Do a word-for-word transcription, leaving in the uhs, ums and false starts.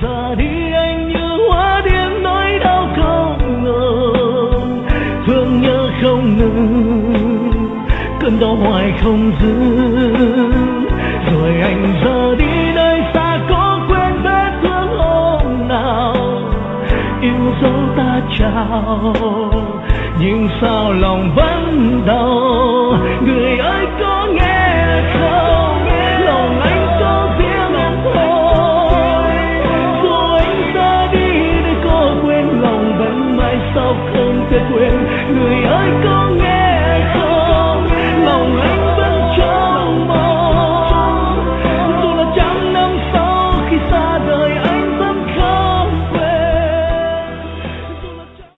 ra đi anh như hoa điên nỗi đau không ngừng, thương nhớ không ngừng, cơn đau hoài không dừng. Rồi anh ra đi nơi xa có quên vết thương hôm nào yêu dấu ta chào, nhưng sao lòng vẫn đau. Người ơi có nghe không, lòng anh có riêng em thôi. Dù anh ra đi để có quên, lòng vẫn mãi sao không thể quên. Người ơi có nghe không, lòng anh